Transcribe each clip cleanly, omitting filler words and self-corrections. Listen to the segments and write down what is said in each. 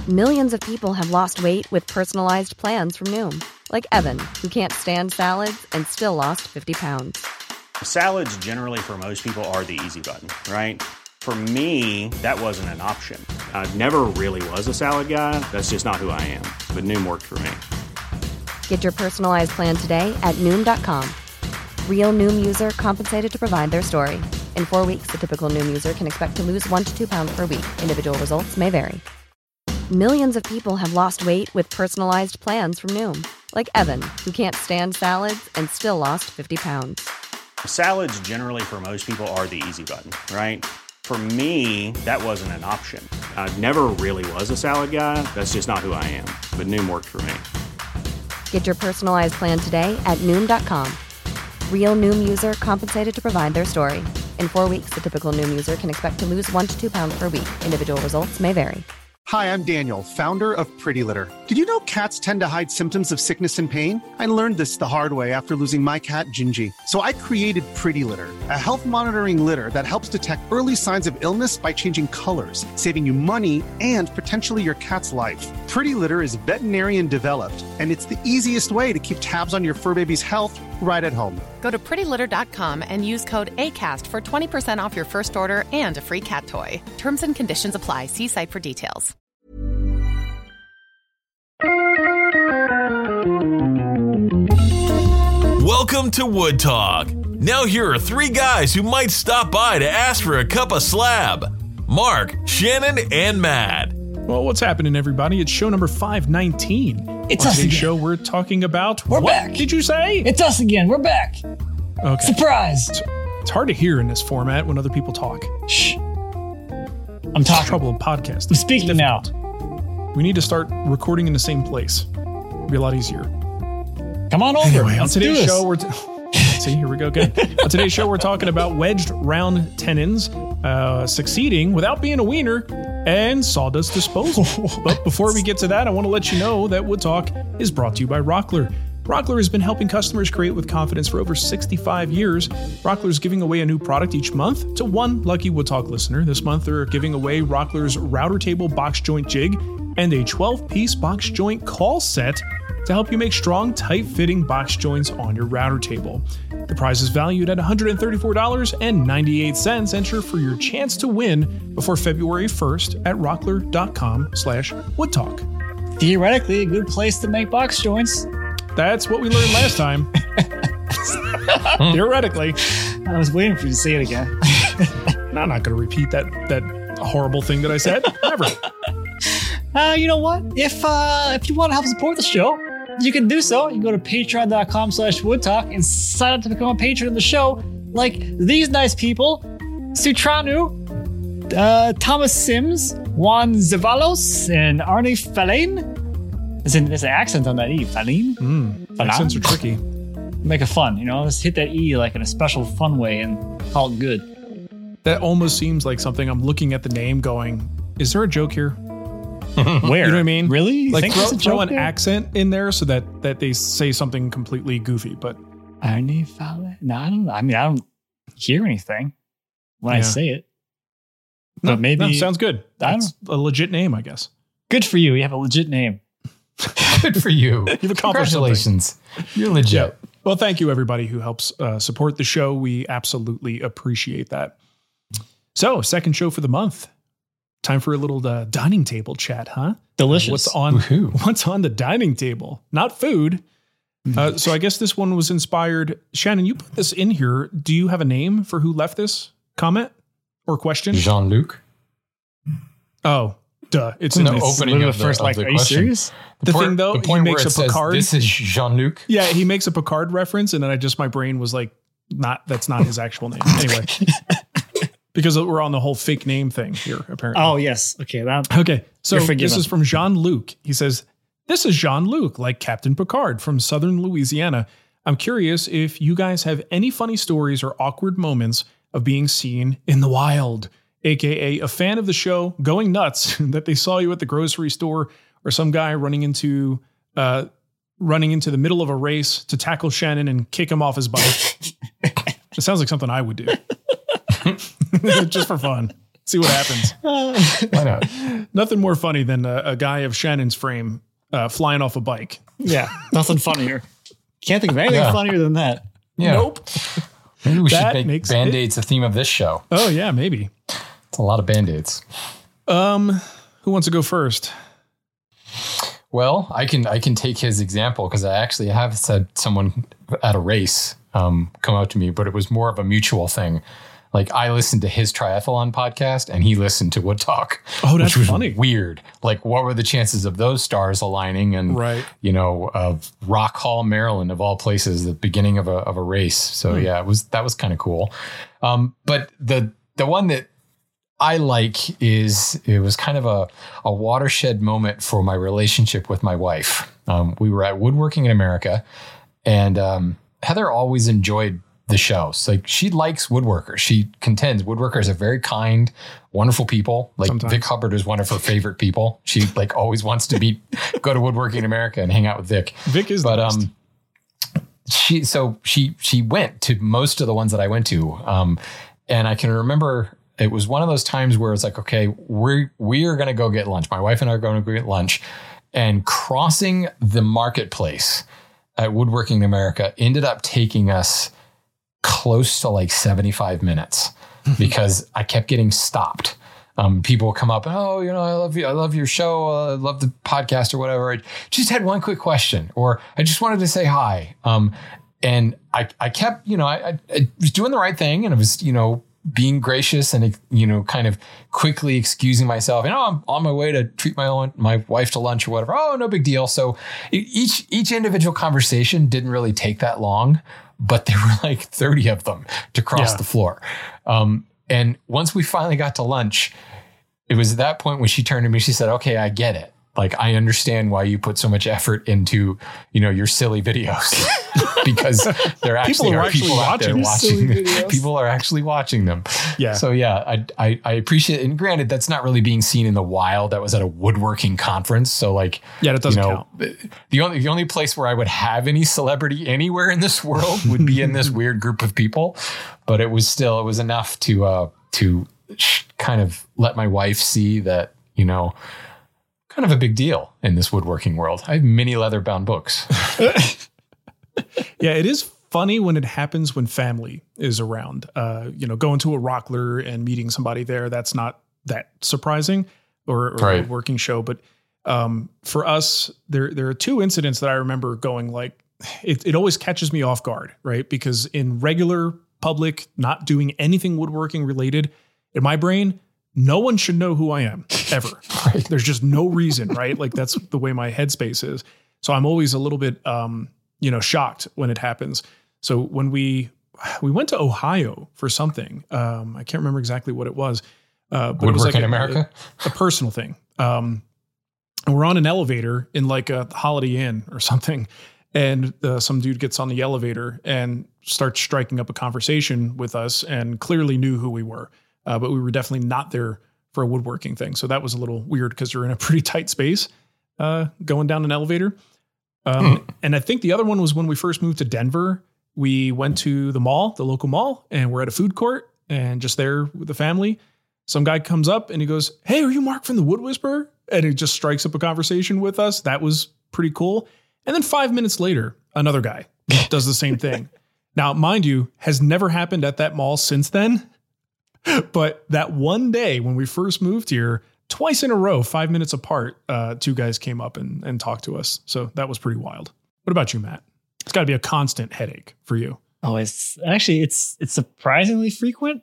Millions of people have lost weight with personalized plans from Noom. Like Evan, who can't stand salads and still lost 50 pounds. Salads generally for most people are the easy button, right? For me, that wasn't an option. I never really was a salad guy. That's just not who I am. But Noom worked for me. Get your personalized plan today at Noom.com. Real Noom user compensated to provide their story. In 4 weeks, the typical Noom user can expect to lose 1 to 2 pounds per week. Individual results may vary. Millions of people have lost weight with personalized plans from Noom. Like Evan, who can't stand salads and still lost 50 pounds. Salads generally for most people are the easy button, right? For me, that wasn't an option. I never really was a salad guy. That's just not who I am. But Noom worked for me. Get your personalized plan today at Noom.com. Real Noom user compensated to provide their story. In 4 weeks, the typical Noom user can expect to lose 1 to 2 pounds per week. Individual results may vary. Hi, I'm Daniel, founder of Pretty Litter. Did you know cats tend to hide symptoms of sickness and pain? I learned this the hard way after losing my cat, Gingy. So I created Pretty Litter, a health monitoring litter that helps detect early signs of illness by changing colors, saving you money and potentially your cat's life. Pretty Litter is veterinarian developed, and it's the easiest way to keep tabs on your fur baby's health right at home. Go to prettylitter.com and use code ACAST for 20% off your first order and a free cat toy. Terms and conditions apply. See site for details. Welcome to Wood Talk. Now here are 3 guys who might stop by to ask for a cup of slab. Mark, Shannon, and Matt. Well, what's happening, everybody? It's show number 519. It's On us today's again. show, we're talking about... We're what back. Did you say? It's us again. We're back. Okay. Surprise. It's hard to hear in this format when other people talk. Shh. I'm It's talking. trouble in podcasting. I'm speaking It's now. difficult. We need to start recording in the same place. It'll be a lot easier. Come on over. Anyway, on Let's do today's this. show, see, here we go again. On today's show, we're talking about wedged round tenons, succeeding without being a wiener, and sawdust disposal. But before we get to that, I want to let you know that Wood Talk is brought to you by Rockler. Rockler has been helping customers create with confidence for over 65 years. Rockler is giving away a new product each month to one lucky Wood Talk listener. This month, they're giving away Rockler's router table box joint jig and a 12-piece box joint call set to help you make strong, tight-fitting box joints on your router table. The prize is valued at $134.98. Enter for your chance to win before February 1st at rockler.com/woodtalk. Theoretically, a good place to make box joints. That's what we learned last time. Theoretically. I was waiting for you to say it again. I'm not going to repeat that horrible thing that I said. Never. You know what? If you want to help support the show, you can do so. You can go to patreon.com/woodtalk and sign up to become a patron of the show, like these nice people: Sutranu, Thomas Sims, Juan Zavalos, and Arnie Falain. There's an accent on that E. Falain? Accents are tricky. Make it fun, just hit that E like in a special fun way and call it good. That almost seems like something I'm looking at the name going, is there a joke here? Where? You know what I mean? Really? You Like think there's a throw joke an there? accent in there so that they say something completely goofy, but Arnie Falain? No, I don't know. I mean, I don't hear anything when I Yeah. say it. no, But maybe sounds good. I don't That's a legit name, I guess. good for you. You have a legit name. Good for you. You've accomplished Congratulations. You're legit. Yeah. Well, thank you everybody who helps support the show. We absolutely appreciate that. So, second show for the month. Time for a little dining table chat, huh? Delicious. What's on Woohoo. What's on the dining table? Not food. So I guess this one was inspired. Shannon, you put this in here. Do you have a name for who left this comment or question? Jean-Luc. Oh, duh. It's In in the this. opening Literally of the first, of the are you question. serious? The thing, though, the he point makes where a it says, Picard. this is Jean-Luc. Yeah, he makes a Picard reference, and then my brain was like, that's not his actual name. Anyway, because we're on the whole fake name thing here, apparently. Oh, yes. Okay. Okay, so You're forgiven. this is from Jean-Luc. He says, this is Jean-Luc, like Captain Picard from Southern Louisiana. I'm curious if you guys have any funny stories or awkward moments of being seen in the wild, aka a fan of the show going nuts that they saw you at the grocery store, or some guy running into the middle of a race to tackle Shannon and kick him off his bike. It sounds like something I would do. Just for fun. See what happens. Why not? Nothing more funny than a guy of Shannon's frame flying off a bike. Yeah, nothing funnier. Can't think of anything funnier than that. Yeah. Nope. Maybe we That should make makes Band-Aids the theme of this show. Oh yeah, maybe. It's a lot of Band-Aids. Who wants to go first? Well, I can take his example because I actually have had someone at a race come out to me, but it was more of a mutual thing. Like I listened to his triathlon podcast and he listened to Wood Talk. Oh, that's which was funny. Weird. Like what were the chances of those stars aligning? And, Right. of Rock Hall, Maryland, of all places, the beginning of a race. So yeah, that was kind of cool. But the one that I like is it was kind of a watershed moment for my relationship with my wife. We were at Woodworking in America and Heather always enjoyed the show. So like she likes woodworkers. She contends woodworkers are very kind, wonderful people. Like Sometimes. Vic Hubbard is one of her favorite people. She like always wants to go to Woodworking in America and hang out with Vic. Vic is the best. She went to most of the ones that I went to. And I can remember it was one of those times where it's like, okay, we are going to go get lunch. My wife and I are going to go get lunch, and crossing the marketplace at Woodworking America ended up taking us close to like 75 minutes because I kept getting stopped. People will come up, oh, I love you. I love your show. I love the podcast or whatever. I just had one quick question, or I just wanted to say hi. And I kept, I was doing the right thing and I was, being gracious and, kind of quickly excusing myself. I'm on my way to treat my wife to lunch or whatever. Oh, no big deal. So each individual conversation didn't really take that long, but there were like 30 of them to cross the floor. And once we finally got to lunch, it was at that point when she turned to me, she said, okay, I get it. Like, I understand why you put so much effort into, your silly videos because there actually are people out there watching them. People are actually watching them. Yeah. So yeah, I appreciate it. And granted, that's not really being seen in the wild. That was at a woodworking conference. So like, Yeah, that doesn't count. The only place where I would have any celebrity anywhere in this world would be in this weird group of people. But it was enough to kind of let my wife see that, kind of a big deal in this woodworking world. I have many leather bound books. Yeah, it is funny when it happens when family is around. Going to a Rockler and meeting somebody there, that's not that surprising or Right. a working show. But for us, there are two incidents that I remember going like, it always catches me off guard, right? Because in regular public, not doing anything woodworking related, in my brain, no one should know who I am ever. Right? There's just no reason, right? Like that's the way my headspace is. So I'm always a little bit, shocked when it happens. So when we went to Ohio for something, I can't remember exactly what it was. But it was like in America? a personal thing. And we're on an elevator in like a Holiday Inn or something. And some dude gets on the elevator and starts striking up a conversation with us and clearly knew who we were. But we were definitely not there for a woodworking thing. So that was a little weird because you're in a pretty tight space going down an elevator. And I think the other one was when we first moved to Denver. We went to the mall, the local mall, and we're at a food court and just there with the family. Some guy comes up and he goes, "Hey, are you Mark from the Wood Whisperer?" And he just strikes up a conversation with us. That was pretty cool. And then 5 minutes later, another guy does the same thing. Now, mind you, has never happened at that mall since then. But that one day when we first moved here, twice in a row, 5 minutes apart, two guys came up and talked to us. So that was pretty wild. What about you, Matt? It's got to be a constant headache for you. Oh, it's surprisingly frequent,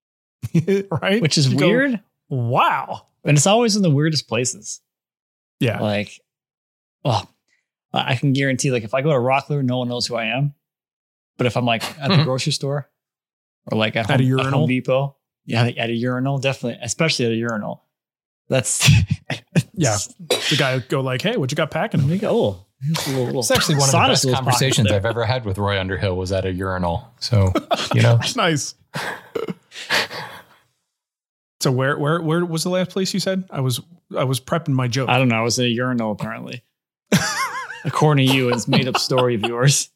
right? which is You go, weird. Wow. And it's always in the weirdest places. Yeah. Like, well, I can guarantee, like, if I go to Rockler, no one knows who I am. But if I'm like at the grocery store or like at a urinal? Home Depot, yeah, like at a urinal, definitely, especially at a urinal. That's Yeah. The guy would go like, "Hey, what you got packing?" They go, oh, It's actually one of the best conversations I've ever had with Roy Underhill was at a urinal. So, That's nice. So where was the last place you said? I was prepping my joke. I don't know. I was at a urinal apparently. According to you, it's made up story of yours.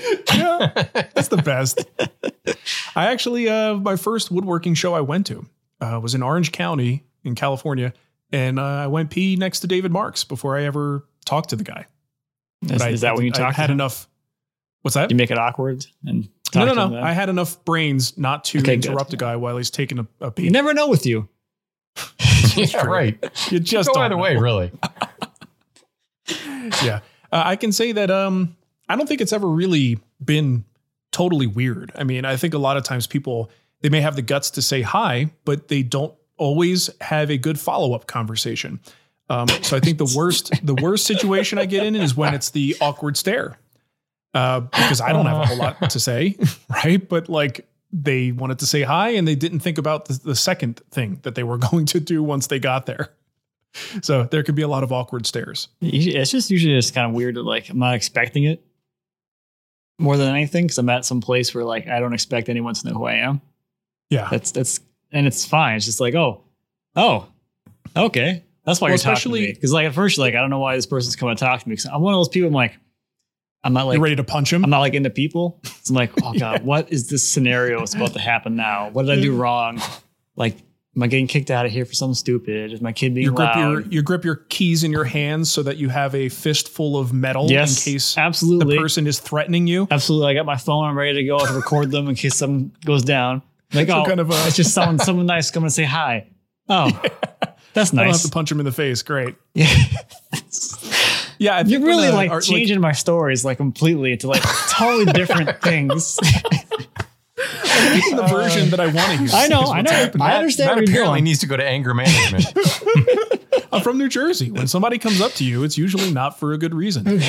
Yeah, that's the best. I actually, my first woodworking show I went to, was in Orange County in California, and I went pee next to David Marks before I ever talked to the guy. Is that when you talked? I had enough. What's that? You make it awkward and no. I had enough brains not to interrupt a guy while he's taking a pee. You never know with you. Yeah, right. You just go either way, really. Yeah, I can say that I don't think it's ever really been totally weird. I mean, I think a lot of times people, they may have the guts to say hi, but they don't always have a good follow-up conversation. So I think the worst situation I get in is when it's the awkward stare, because I don't have a whole lot to say, right? But like they wanted to say hi and they didn't think about the second thing that they were going to do once they got there. So there could be a lot of awkward stares. It's just usually just kind of weird that like I'm not expecting it more than anything because I'm at some place where like I don't expect anyone to know who I am. Yeah, that's and it's fine. It's just like oh, okay. That's why you're talking to me. Because like at first, you're like, I don't know why this person's coming to talk to me. Because I'm one of those people. I'm not like you're ready to punch him. I'm not like into people. So I'm like, oh god, what is this scenario that's about to happen now? What did I do wrong? Like, am I getting kicked out of here for something stupid? Is my kid being loud? You grip your keys in your hands so that you have a fistful of metal in case absolutely the person is threatening you. Absolutely, I got my phone. I'm ready to go to record them in case something goes down. Like, so it's just someone nice coming to say hi. Oh. Yeah. That's nice. I don't have to punch him in the face. Great. Yeah. Yeah. You're really changing my stories like completely into like totally different things. I'm making the version that I want to use. I know. I understand. That apparently needs to go to anger management. I'm from New Jersey. When somebody comes up to you, it's usually not for a good reason.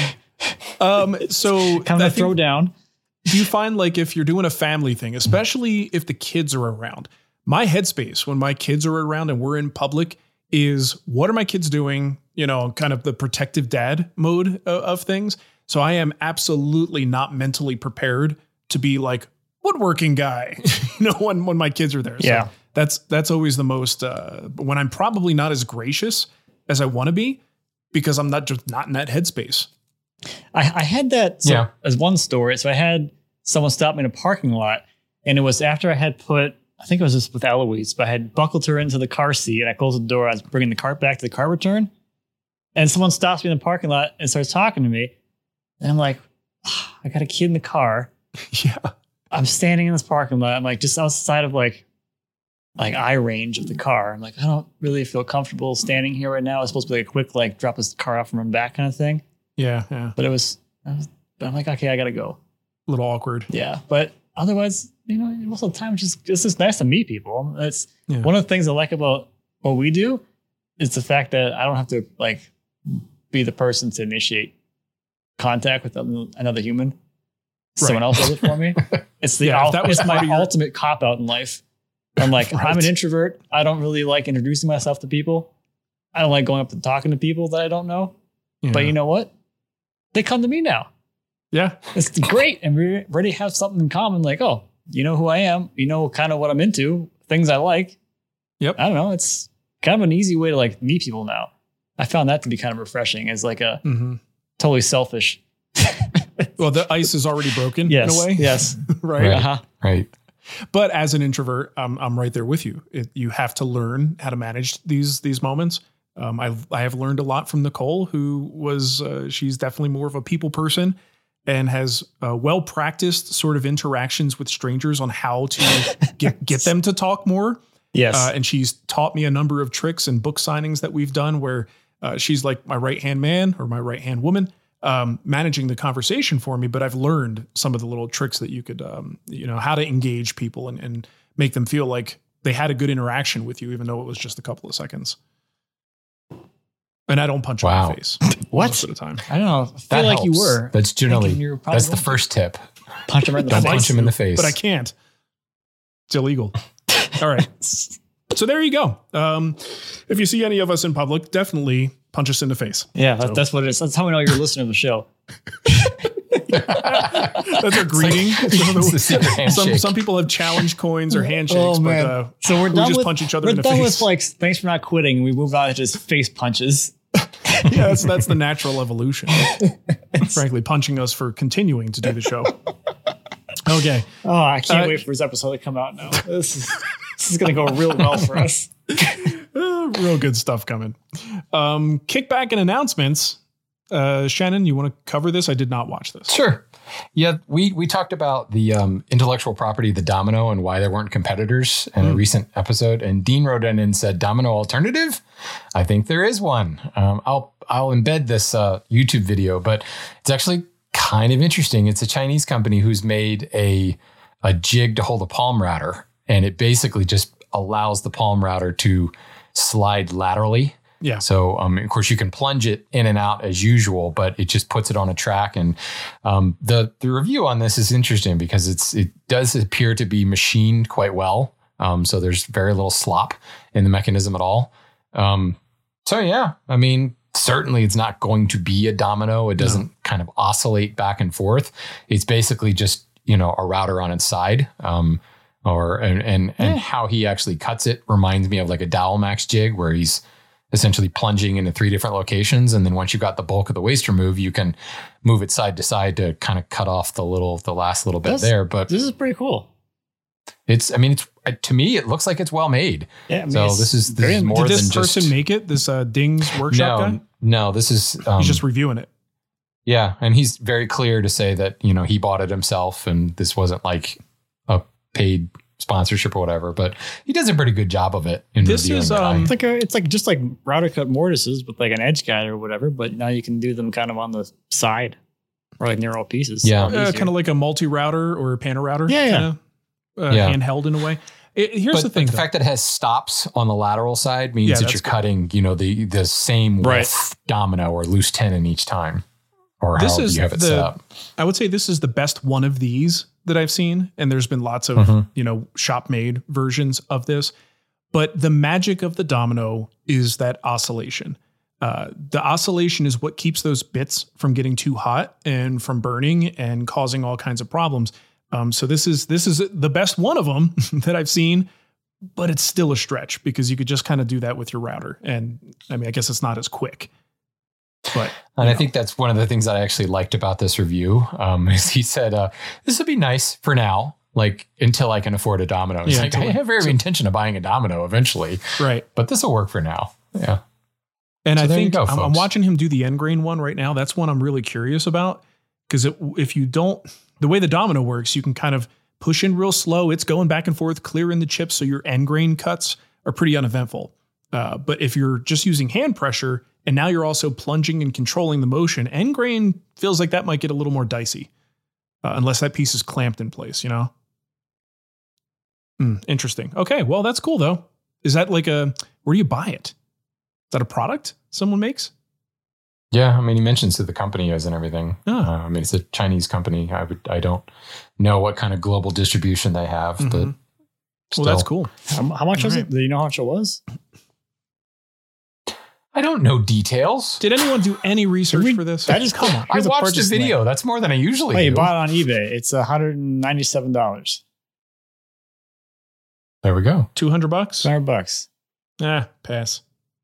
So kind of a throwdown. Do you find like if you're doing a family thing, especially if the kids are around, my headspace when my kids are around and we're in public is what are my kids doing? You know, kind of the protective dad mode of things. So I am absolutely not mentally prepared to be like woodworking guy, when my kids are there. Yeah. So that's always the most, when I'm probably not as gracious as I want to be because I'm not in that headspace. I had that as one story. So I had someone stop me in a parking lot and it was after I had I think it was just with Eloise, but I had buckled her into the car seat and I closed the door. I was bringing the cart back to the car return. And someone stops me in the parking lot and starts talking to me. And I'm like, I got a kid in the car. Yeah. I'm standing in this parking lot. I'm like just outside of like eye range of the car. I'm like, I don't really feel comfortable standing here right now. It's supposed to be like a quick, like drop this car off and run back kind of thing. Yeah. Yeah. But but I'm like, okay, I got to go. A little awkward. Yeah. But otherwise, most of the time, it's just nice to meet people. That's one of the things I like about what we do is the fact that I don't have to like be the person to initiate contact with another human. Right. Someone else does it for me. It's it's my ultimate cop out in life. I'm like, I'm an introvert. I don't really like introducing myself to people. I don't like going up and talking to people that I don't know. Yeah. But you know what? They come to me now. Yeah. It's great. And we already have something in common. Like, oh, you know who I am. You know kind of what I'm into. Things I like. Yep. I don't know. It's kind of an easy way to like meet people now. I found that to be kind of refreshing as like a totally selfish. Well, the ice is already broken in a way. Yes. Right. Uh-huh. Right. But as an introvert, I'm right there with you. You have to learn how to manage these moments. I have learned a lot from Nicole, who was she's definitely more of a people person and has well practiced sort of interactions with strangers on how to get them to talk more. Yes, and she's taught me a number of tricks and book signings that we've done where she's like my right hand man or my right hand woman. Managing the conversation for me, but I've learned some of the little tricks that you could, how to engage people and make them feel like they had a good interaction with you, even though it was just a couple of seconds. And I don't punch them in the face. What? Most of the time. I don't know. I feel like you were. That's generally, that's the first tip. Punch them right in the face. Don't punch him in the face. But I can't. It's illegal. All right. So there you go. If you see any of us in public, definitely punch us in the face. Yeah, that's what it is. That's how we know you're listening to the show. That's our greeting. Some people have challenge coins or handshakes, but so we're done just with, punch each other in the face. We're done with like, thanks for not quitting. We move on to just face punches. Yeah, that's the natural evolution. Frankly, punching us for continuing to do the show. Okay. Oh, I can't wait for this episode to come out now. This is going to go real well for us. Real good stuff coming. Kickback and announcements. Shannon, you want to cover this? I did not watch this. Sure. Yeah, we talked about the intellectual property, the Domino, and why there weren't competitors in a recent episode. And Dean wrote in and said, Domino alternative? I think there is one. I'll embed this YouTube video, but it's actually kind of interesting. It's a Chinese company who's made a jig to hold a palm router, and it basically just allows the palm router to slide laterally. Yeah. So, of course, you can plunge it in and out as usual, but it just puts it on a track. And the review on this is interesting because it does appear to be machined quite well. So there's very little slop in the mechanism at all. So, yeah, I mean, certainly it's not going to be a Domino. It doesn't kind of oscillate back and forth. It's basically just, a router on its side. And how he actually cuts it reminds me of like a Dowel Max jig where he's essentially plunging into 3 different locations. And then once you've got the bulk of the waste removed, you can move it side to side to kind of cut off the last little bit there. But this is pretty cool. It's to me, it looks like it's well made. Yeah. So this is more Did than this just person make it? This Ding's workshop guy? No, this is, he's just reviewing it. Yeah. And he's very clear to say that, he bought it himself and this wasn't like a paid sponsorship or whatever, but he does a pretty good job of it. This is it's like just like router cut mortises with like an edge guide or whatever, but now you can do them kind of on the side or like near all pieces. Yeah, kind of like a multi-router or a panel router. Yeah, handheld in a way. Here's the thing: the fact that it has stops on the lateral side means that you're cutting, the same width Domino or loose tenon each time, or however you have it set up. I would say this is the best one of these that I've seen. And there's been lots of, shop made versions of this, but the magic of the Domino is that oscillation. The oscillation is what keeps those bits from getting too hot and from burning and causing all kinds of problems. So this is the best one of them that I've seen, but it's still a stretch because you could just kind of do that with your router. And I mean, I guess it's not as quick. But I think that's one of the things that I actually liked about this review. Is he said, this would be nice for now, like until I can afford a Domino. It's I have every intention of buying a Domino eventually. Right. But this will work for now. Yeah. And so I think I'm watching him do the end grain one right now. That's one I'm really curious about because if you don't, the way the Domino works, you can kind of push in real slow. It's going back and forth, clearing the chips. So your end grain cuts are pretty uneventful. But if you're just using hand pressure, and now you're also plunging and controlling the motion, end grain feels like that might get a little more dicey unless that piece is clamped in place, Interesting. Okay, well, that's cool, though. Is that like where do you buy it? Is that a product someone makes? Yeah, I mean, he mentions who the company is and everything. Oh. It's a Chinese company. I don't know what kind of global distribution they have, but well, that's cool. How much was it? Do you know how much it was? I don't know details. Did anyone do any research for this? That just come on. I watched a video. Link. That's more than I usually do. You bought it on eBay. It's $197. There we go. $200? $200. Pass.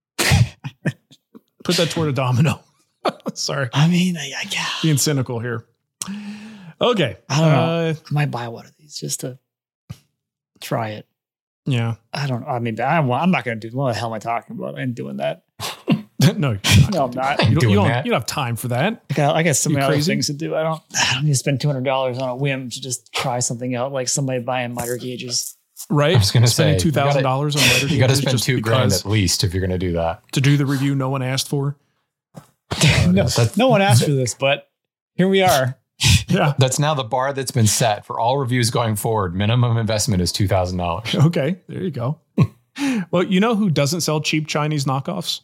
Put that toward a Domino. Sorry. I mean, being cynical here. Okay. I don't know. I might buy one of these just to try it. Yeah. I don't know. I mean, I'm not going to do. What the hell am I talking about? I ain't doing that. No, I'm not. You don't have time for that. I got so many other things to do. I don't need to spend $200 on a whim to just try something out, like somebody buying miter gauges. Right. I was going to say $2,000 on miter gauges. You got to spend $2,000 at least if you're going to do that. To do the review no one asked for. No one asked for this, but here we are. Yeah. That's now the bar that's been set for all reviews going forward. Minimum investment is $2,000. Okay. There you go. Well, you know who doesn't sell cheap Chinese knockoffs?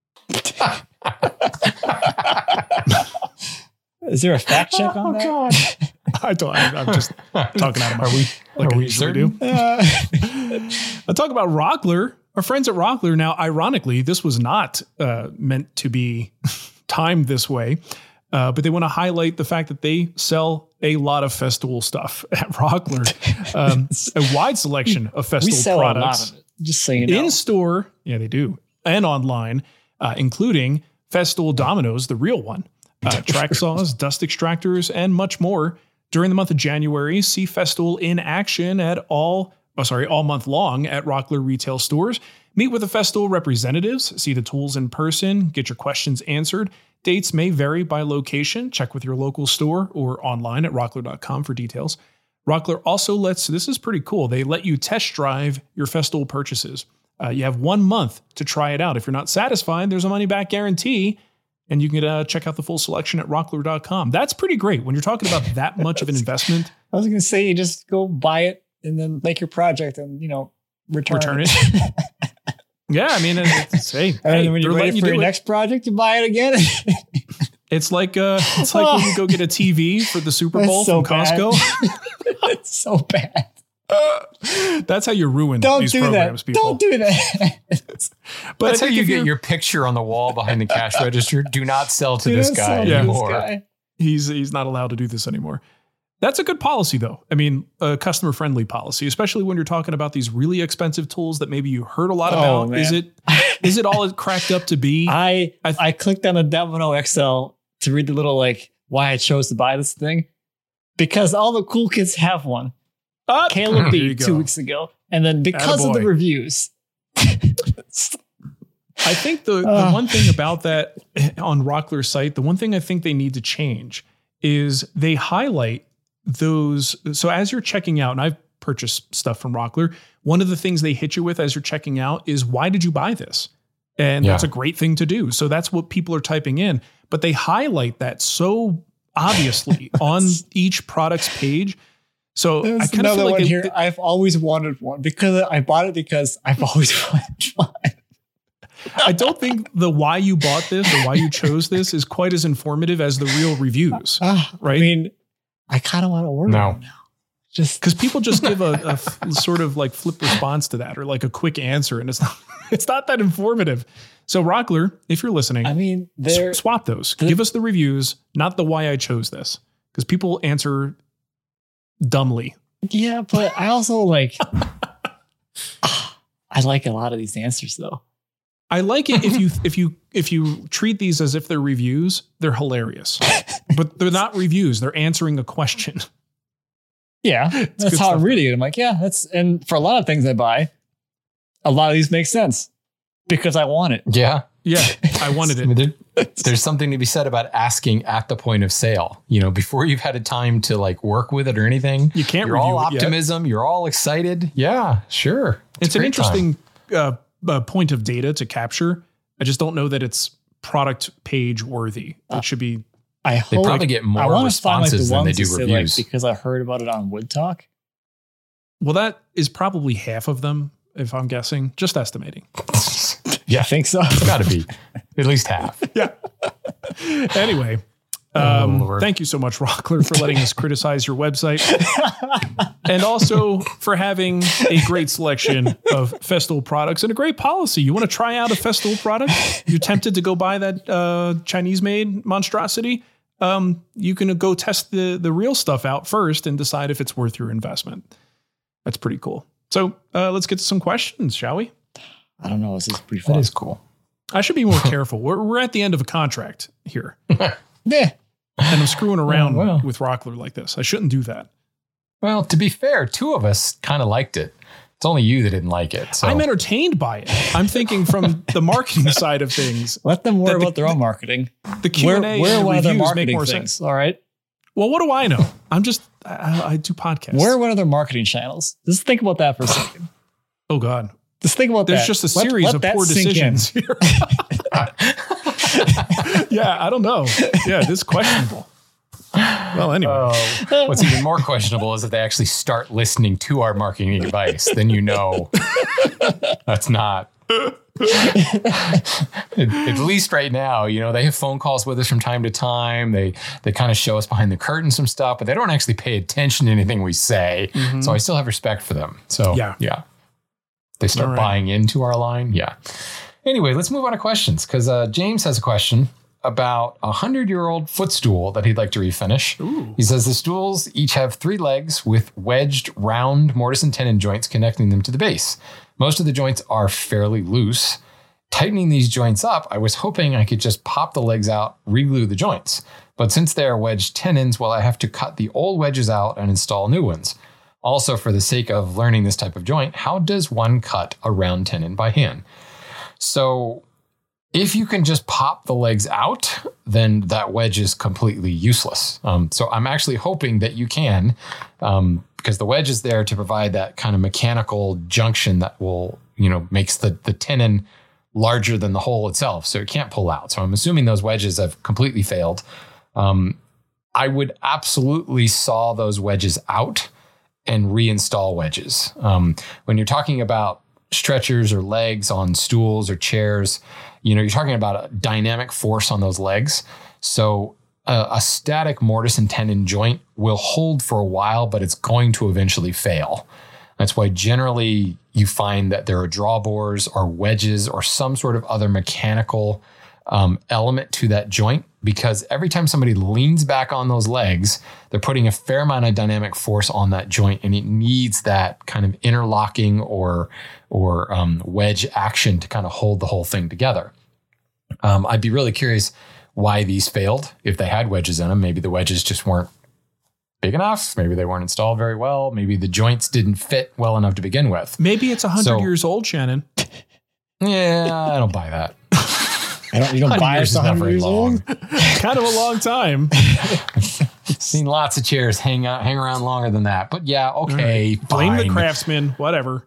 Is there a fact check on that? God. I don't. I'm just talking out of my Are we certain? I'll talk about Rockler. Our friends at Rockler. Now, ironically, this was not meant to be timed this way, but they want to highlight the fact that they sell a lot of Festool stuff at Rockler. A wide selection of Festool we sell products. A lot of it, just so you know. In store, yeah, they do, and online, including Festool Dominoes, the real one, track saws, dust extractors, and much more. During the month of January, see Festool in action at all all month long at Rockler retail stores. Meet with the Festool representatives, see the tools in person, get your questions answered. Dates may vary by location. Check with your local store or online at rockler.com for details. Rockler also this is pretty cool, they let you test drive your Festool purchases. You have 1 month to try it out. If you're not satisfied, there's a money-back guarantee, and you can check out the full selection at rockler.com. That's pretty great when you're talking about that much of an investment. I was going to say, you just go buy it and then make your project and, return it. Yeah, I mean, hey, and when you're ready for your next project, you buy it again. It's like when you go get a TV for the Super Bowl from Costco. It's so bad. That's how you ruin these programs, people. Don't do that. But that's how you get your picture on the wall behind the cash register. Do not sell to this guy anymore. He's not allowed to do this anymore. That's a good policy, though. I mean, a customer-friendly policy, especially when you're talking about these really expensive tools that maybe you heard a lot about. Man. Is it all it cracked up to be? I clicked on the Domino XL to read the little why I chose to buy this thing, because all the cool kids have one. Caleb beat 2 weeks ago, and then because of the reviews. I think the one thing about that on Rockler's site, the one thing I think they need to change is they highlight those. So as you're checking out, and I've purchased stuff from Rockler, one of the things they hit you with as you're checking out is, why did you buy this? And that's a great thing to do. So that's what people are typing in, but they highlight that so obviously on each product's page. So I kind of feel like here. I've always wanted one because I bought it because I've always wanted one. I don't think the why you bought this or why you chose this is quite as informative as the real reviews, right? I mean, I kind of want to order one now. Just because people just give a sort of like flip response to that, or like a quick answer, and it's not that informative. So Rockler, if you're listening, I mean, swap those. Give us the reviews, not the why I chose this, because people answer dumbly. Yeah, but I also I like a lot of these answers though. I like it if you treat these as if they're reviews, they're hilarious. But they're not reviews, they're answering a question. Yeah, that's how I'm reading it. I'm like, and for a lot of things I buy, a lot of these make sense because I want it. Yeah. Yeah, I wanted it. There's something to be said about asking at the point of sale. Before you've had a time to work with it or anything. You can't. You're all optimism. You're all excited. Yeah, sure. It's an interesting point of data to capture. I just don't know that it's product page worthy. It should be. They probably get more responses than they do reviews. Because I heard about it on Wood Talk. Well, that is probably half of them, if I'm guessing. Just estimating. Yeah, I think so. It's got to be at least half. Yeah. Anyway, thank you so much, Rockler, for letting us criticize your website, and also for having a great selection of Festool products and a great policy. You want to try out a Festool product? You're tempted to go buy that Chinese-made monstrosity? You can go test the real stuff out first and decide if it's worth your investment. That's pretty cool. So let's get to some questions, shall we? I don't know. This is pretty fun. That is cool. I should be more careful. We're at the end of a contract here. Yeah. And I'm screwing around with Rockler like this. I shouldn't do that. Well, to be fair, 2 of us kind of liked it. It's only you that didn't like it. So. I'm entertained by it. I'm thinking from the marketing side of things. Let them worry about their own marketing. The Q&A and the reviews make more things, sense. All right. Well, what do I know? I'm just, I do podcasts. We're one of their marketing channels. Just think about that for a second. Oh, God. Just think about There's just a series of poor decisions here. Yeah, I don't know. Yeah, this is questionable. Well, anyway. What's even more questionable is if they actually start listening to our marketing advice. Then that's not. At least right now, they have phone calls with us from time to time. They kind of show us behind the curtain some stuff, but they don't actually pay attention to anything we say. Mm-hmm. So I still have respect for them. So yeah. They start buying into our line. Yeah. Anyway, let's move on to questions because James has a question about a 100-year-old footstool that he'd like to refinish. Ooh. He says the stools each have 3 legs with wedged round mortise and tenon joints connecting them to the base. Most of the joints are fairly loose. Tightening these joints up, I was hoping I could just pop the legs out, re-glue the joints. But since they are wedged tenons, I have to cut the old wedges out and install new ones. also for the sake of learning this type of joint, how does one cut a round tenon by hand? So if you can just pop the legs out, then that wedge is completely useless. So I'm actually hoping that you can, because the wedge is there to provide that kind of mechanical junction that will, makes the tenon larger than the hole itself. So it can't pull out. So I'm assuming those wedges have completely failed. I would absolutely saw those wedges out and reinstall wedges. When you're talking about stretchers or legs on stools or chairs, you're talking about a dynamic force on those legs. So a static mortise and tenon joint will hold for a while, but it's going to eventually fail. That's why generally you find that there are drawbores or wedges or some sort of other mechanical element to that joint, because every time somebody leans back on those legs, they're putting a fair amount of dynamic force on that joint, and it needs that kind of interlocking or wedge action to kind of hold the whole thing together. I'd be really curious why these failed. If they had wedges in them, maybe the wedges just weren't big enough. Maybe they weren't installed very well. Maybe the joints didn't fit well enough to begin with. Maybe it's 100 years old, Shannon. Yeah, I don't buy that. You don't buy it 100 years old? Kind of a long time. Seen lots of chairs hang around longer than that. But yeah, okay. Right. Blame the craftsman, whatever.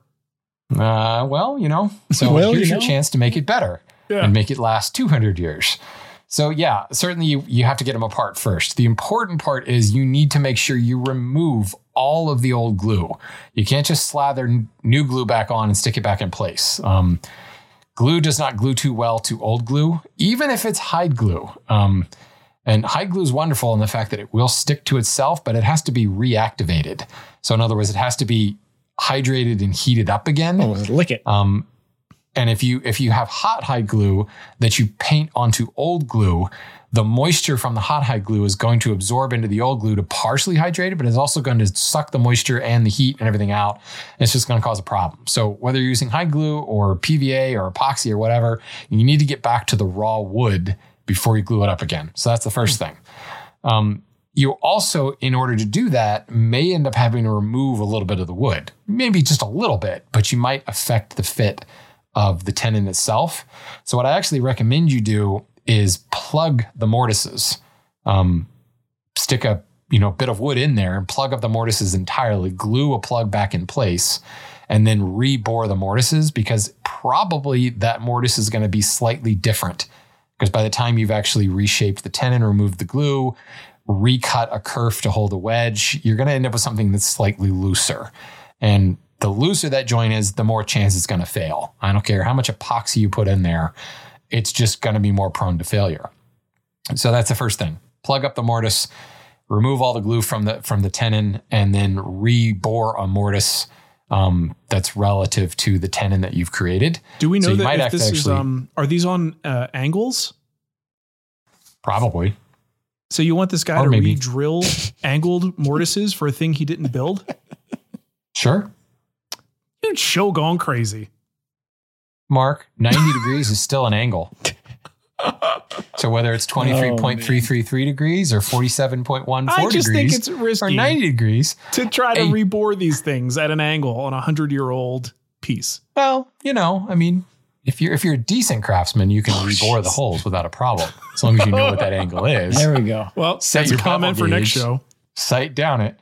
So here's your chance to make it better and make it last 200 years. So yeah, certainly you have to get them apart first. The important part is you need to make sure you remove all of the old glue. You can't just slather new glue back on and stick it back in place. Glue does not glue too well to old glue, even if it's hide glue. And hide glue is wonderful in the fact that it will stick to itself, but it has to be reactivated. So in other words, it has to be hydrated and heated up again. Oh, lick it. And if you have hot hide glue that you paint onto old glue, the moisture from the hot hide glue is going to absorb into the old glue to partially hydrate it, but it's also going to suck the moisture and the heat and everything out. It's just going to cause a problem. So whether you're using hide glue or PVA or epoxy or whatever, you need to get back to the raw wood before you glue it up again. So that's the first thing. You also, in order to do that, may end up having to remove a little bit of the wood, maybe just a little bit, but you might affect the fit of the tenon itself. So what I actually recommend you do is plug the mortises, stick a bit of wood in there and plug up the mortises entirely, glue a plug back in place, and then rebore the mortises, because probably that mortise is going to be slightly different, because by the time you've actually reshaped the tenon, removed the glue, recut a kerf to hold a wedge, you're going to end up with something that's slightly looser. And the looser that joint is, the more chance it's going to fail. I don't care how much epoxy you put in there. It's just going to be more prone to failure. So that's the first thing. Plug up the mortise, remove all the glue from the tenon, and then rebore a mortise that's relative to the tenon that you've created. Do we know that if this is, are these on angles? Probably. So you want this guy to re-drill angled mortises for a thing he didn't build? Sure. Dude, show gone crazy. Mark, 90 degrees is still an angle. So whether it's 23.333 degrees or 47.14 I just degrees think it's risky or 90 degrees to try to rebore these things at an angle on a 100-year-old piece. Well, if you're a decent craftsman, you can rebore the holes without a problem, as long as you know what that angle is. There we go. Well, that's a comment for next show. Sight down it.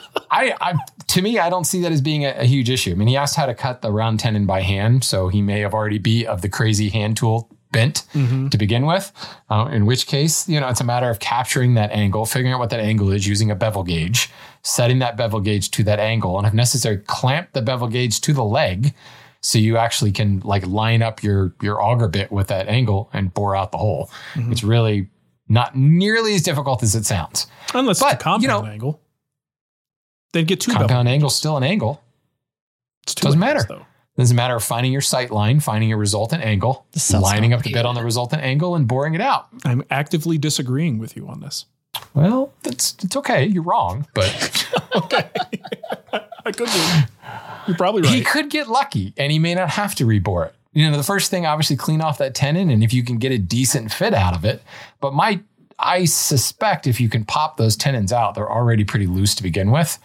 To me, I don't see that as being a huge issue. I mean, he asked how to cut the round tenon by hand, so he may have already be of the crazy hand tool bent to begin with. In which case, it's a matter of capturing that angle, figuring out what that angle is using a bevel gauge, setting that bevel gauge to that angle, and if necessary, clamp the bevel gauge to the leg so you actually can line up your auger bit with that angle and bore out the hole. It's really not nearly as difficult as it sounds. Unless it's a compound angle. Then get two compound angle, still an angle. It doesn't matter. Though. It's a matter of finding your sight line, finding a resultant angle, lining up the bit on the resultant angle, and boring it out. I'm actively disagreeing with you on this. Well, it's okay. You're wrong, but okay. I could be. You're probably right. He could get lucky, and he may not have to rebore it. The first thing, obviously, clean off that tenon, and if you can get a decent fit out of it. But I suspect if you can pop those tenons out, they're already pretty loose to begin with.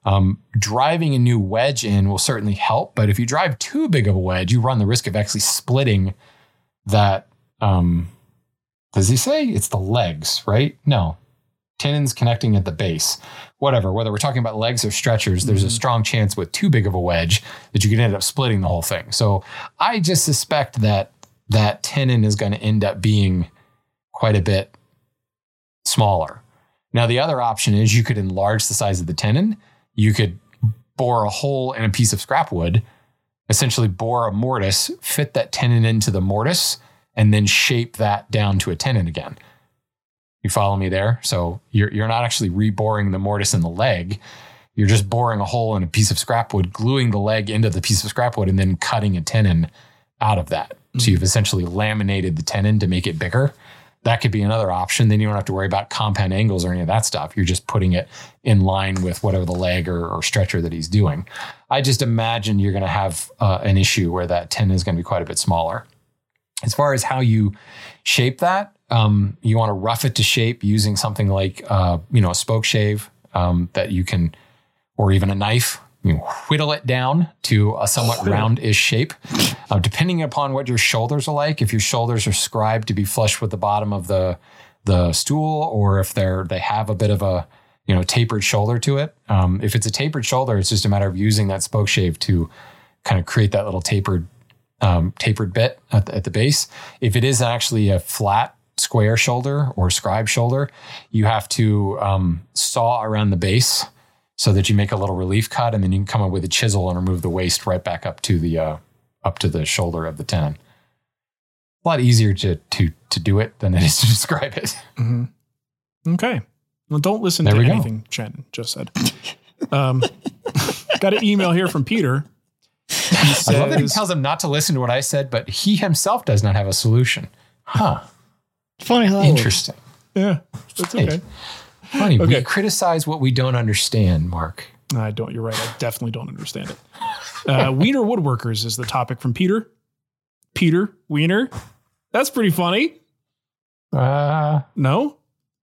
Driving a new wedge in will certainly help, but if you drive too big of a wedge, you run the risk of actually splitting that. Does he say it's the legs, right? No. Tenons connecting at the base. Whatever, whether we're talking about legs or stretchers, there's a strong chance with too big of a wedge that you can end up splitting the whole thing. So I just suspect that that tenon is going to end up being quite a bit smaller. Now, the other option is you could enlarge the size of the tenon. You could bore a hole in a piece of scrap wood, essentially bore a mortise, fit that tenon into the mortise, and then shape that down to a tenon again. You follow me there? So you're not actually reboring the mortise in the leg. You're just boring a hole in a piece of scrap wood, gluing the leg into the piece of scrap wood, and then cutting a tenon out of that. So you've essentially laminated the tenon to make it bigger. That could be another option. Then you don't have to worry about compound angles or any of that stuff. You're just putting it in line with whatever the leg or stretcher that he's doing. I just imagine you're going to have an issue where that tenon is going to be quite a bit smaller. As far as how you shape that, you want to rough it to shape using something like, a spoke shave that you can, or even a knife. You whittle it down to a somewhat roundish shape, depending upon what your shoulders are like. If your shoulders are scribed to be flush with the bottom of the stool, or if they have a bit of a tapered shoulder to it. If it's a tapered shoulder, it's just a matter of using that spoke shave to kind of create that little tapered bit at the base. If it is actually a flat square shoulder or scribe shoulder, you have to saw around the base so that you make a little relief cut, and then you can come up with a chisel and remove the waist right back up to the shoulder of the tenon. A lot easier to do it than it is to describe it. Mm-hmm. Okay. Well, don't listen to anything Chen just said. Got an email here from Peter. Says, I love that he tells him not to listen to what I said, but he himself does not have a solution. Huh. Funny how interesting. Yeah, that's okay. Funny. Okay. We criticize what we don't understand, Mark. I don't. You're right. I definitely don't understand it. Wiener woodworkers is the topic from Peter. Peter Wiener. That's pretty funny. No?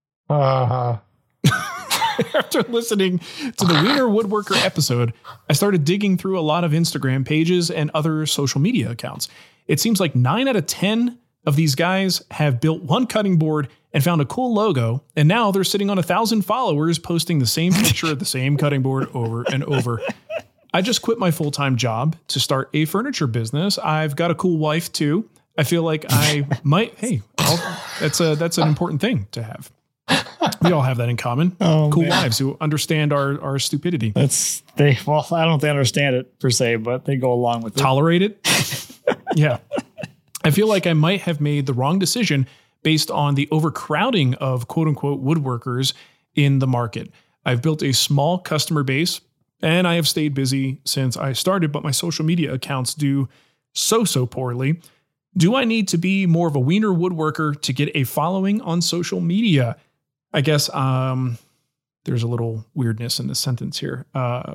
After listening to the Wiener Woodworker episode, I started digging through a lot of Instagram pages and other social media accounts. It seems like 9 out of 10 of these guys have built one cutting board and found a cool logo, and now they're sitting on 1,000 followers posting the same picture of the same cutting board over and over. I just quit my full-time job to start a furniture business. I've got a cool wife too. I feel like I might. That's an important thing to have. We all have that in common. Cool wives who understand our stupidity. I don't think they understand it per se, but they go along with it. Tolerate it. Yeah. I feel like I might have made the wrong decision based on the overcrowding of quote unquote woodworkers in the market. I've built a small customer base and I have stayed busy since I started, but my social media accounts do so poorly. Do I need to be more of a wiener woodworker to get a following on social media? I guess there's a little weirdness in this sentence here. I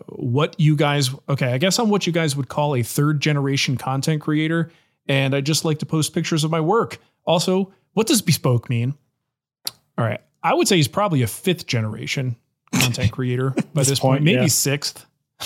guess I'm what you guys would call a third generation content creator, and I just like to post pictures of my work. Also, what does bespoke mean? All right. I would say he's probably a 5th generation content creator by this point, maybe 6th.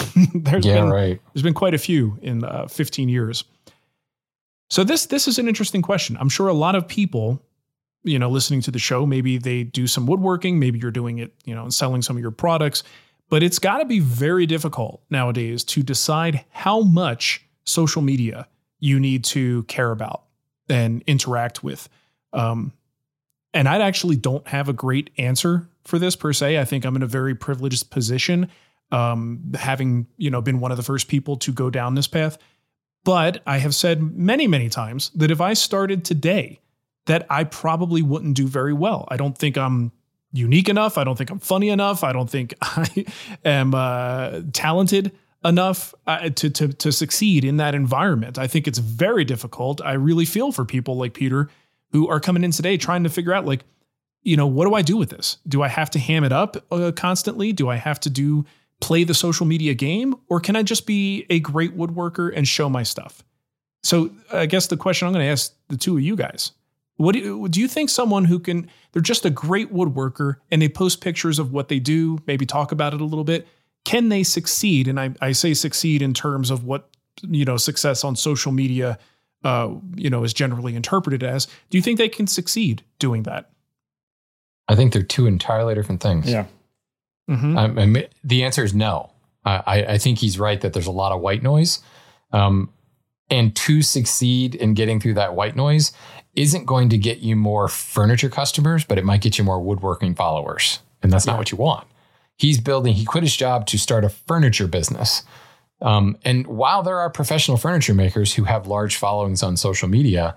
There's been quite a few in 15 years. So this is an interesting question. I'm sure a lot of people, listening to the show, maybe they do some woodworking, maybe you're doing it, and selling some of your products, but it's got to be very difficult nowadays to decide how much social media you need to care about and interact with. And I actually don't have a great answer for this per se. I think I'm in a very privileged position, having, been one of the first people to go down this path. But I have said many, many times that if I started today, that I probably wouldn't do very well. I don't think I'm unique enough. I don't think I'm funny enough. I don't think I am talented enough to succeed in that environment. I think it's very difficult. I really feel for people like Peter who are coming in today trying to figure out, what do I do with this? Do I have to ham it up constantly? Do I have to play the social media game? Or can I just be a great woodworker and show my stuff? So I guess the question I'm going to ask the two of you guys, what do you think someone who they're just a great woodworker and they post pictures of what they do, maybe talk about it a little bit. can they succeed? And I say succeed in terms of what, success on social media, is generally interpreted as. Do you think they can succeed doing that? I think they're two entirely different things. Yeah. Mm-hmm. The answer is no. I think he's right that there's a lot of white noise. And to succeed in getting through that white noise isn't going to get you more furniture customers, but it might get you more woodworking followers. And that's not what you want. He quit his job to start a furniture business. And while there are professional furniture makers who have large followings on social media,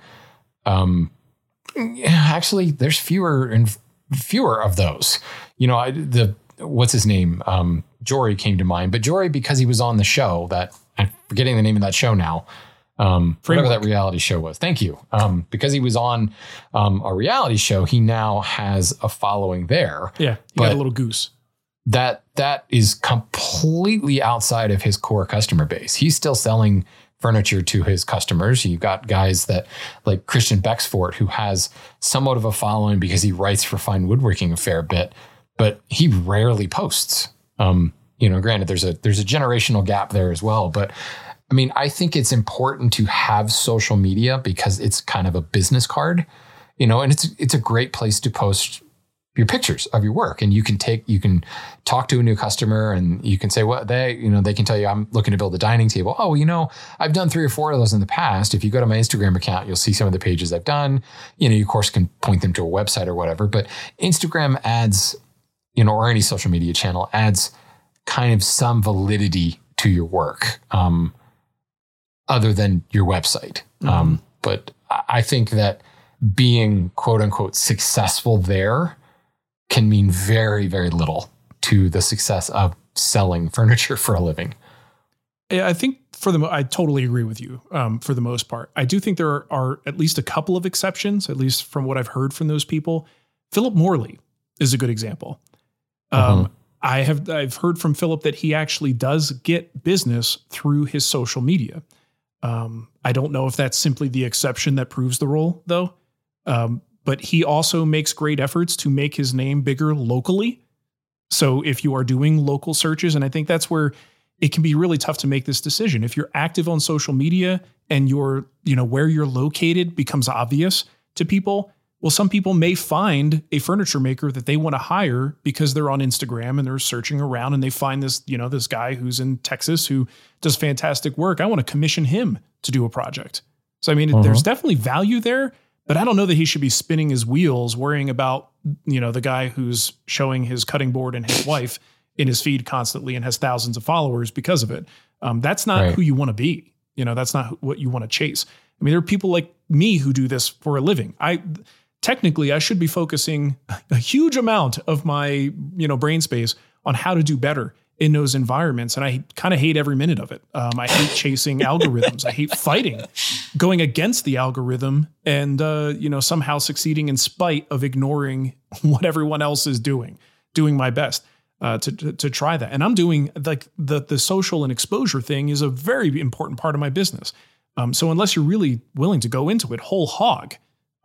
actually there's fewer and fewer of those. What's his name? Jory came to mind, but Jory, because he was on the show I'm forgetting the name of that show now. Whatever that reality show was. Thank you. Because he was on a reality show, he now has a following there. Yeah, he got a little goose. That is completely outside of his core customer base. He's still selling furniture to his customers. You've got guys that like Christian Bexford, who has somewhat of a following because he writes for Fine Woodworking a fair bit, but he rarely posts. Granted, there's a generational gap there as well, but I mean, I think it's important to have social media because it's kind of a business card, and it's a great place to post your pictures of your work. And you can talk to a new customer and you can say, well, they can tell you, I'm looking to build a dining table. Oh, I've done 3 or 4 of those in the past. If you go to my Instagram account, you'll see some of the pages I've done. You of course can point them to a website or whatever, but Instagram adds, or any social media channel adds kind of some validity to your work. Other than your website. Mm-hmm. But I think that being quote unquote successful there can mean very, very little to the success of selling furniture for a living. Yeah, I think I totally agree with you for the most part. I do think there are at least a couple of exceptions, at least from what I've heard from those people. Philip Morley is a good example. I've heard from Philip that he actually does get business through his social media. I don't know if that's simply the exception that proves the rule, though. But he also makes great efforts to make his name bigger locally. So if you are doing local searches, and I think that's where it can be really tough to make this decision. If you're active on social media and where you're located becomes obvious to people, well, some people may find a furniture maker that they want to hire because they're on Instagram and they're searching around and they find this, this guy who's in Texas who does fantastic work. I want to commission him to do a project. So, I mean, there's definitely value there, but I don't know that he should be spinning his wheels worrying about, the guy who's showing his cutting board and his wife in his feed constantly and has thousands of followers because of it. That's not who you want to be. That's not what you want to chase. I mean, there are people like me who do this for a living. Technically, I should be focusing a huge amount of my, brain space on how to do better in those environments. And I kind of hate every minute of it. I hate chasing algorithms. I hate fighting, going against the algorithm and, somehow succeeding in spite of ignoring what everyone else is doing my best to try that. And I'm doing like the social and exposure thing is a very important part of my business. So unless you're really willing to go into it whole hog,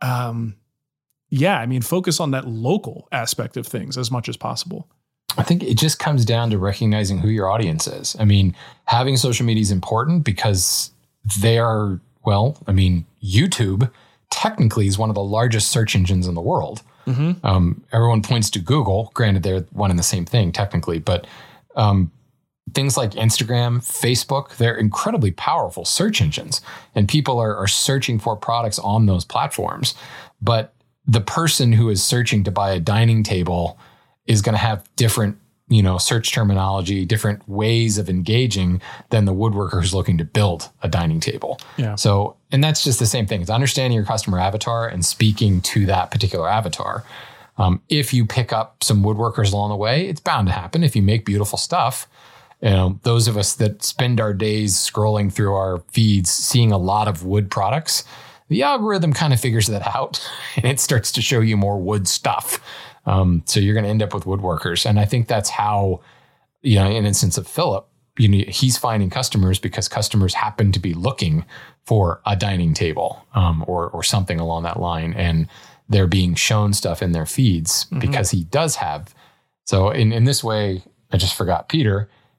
focus on that local aspect of things as much as possible. I think it just comes down to recognizing who your audience is. I mean, having social media is important because they are, YouTube technically is one of the largest search engines in the world. Mm-hmm. Everyone points to Google. Granted, they're one and the same thing technically, but things like Instagram, Facebook, they're incredibly powerful search engines, and people are searching for products on those platforms. But the person who is searching to buy a dining table is going to have different, search terminology, different ways of engaging than the woodworker who's looking to build a dining table. Yeah. So, and that's just the same thing. It's understanding your customer avatar and speaking to that particular avatar. If you pick up some woodworkers along the way, it's bound to happen. If you make beautiful stuff, those of us that spend our days scrolling through our feeds, seeing a lot of wood products, the algorithm kind of figures that out and it starts to show you more wood stuff. So you're going to end up with woodworkers. And I think that's how, in an instance of Philip, he's finding customers because customers happen to be looking for a dining table or something along that line. And they're being shown stuff in their feeds because he does have. So in this way, I just forgot Peter.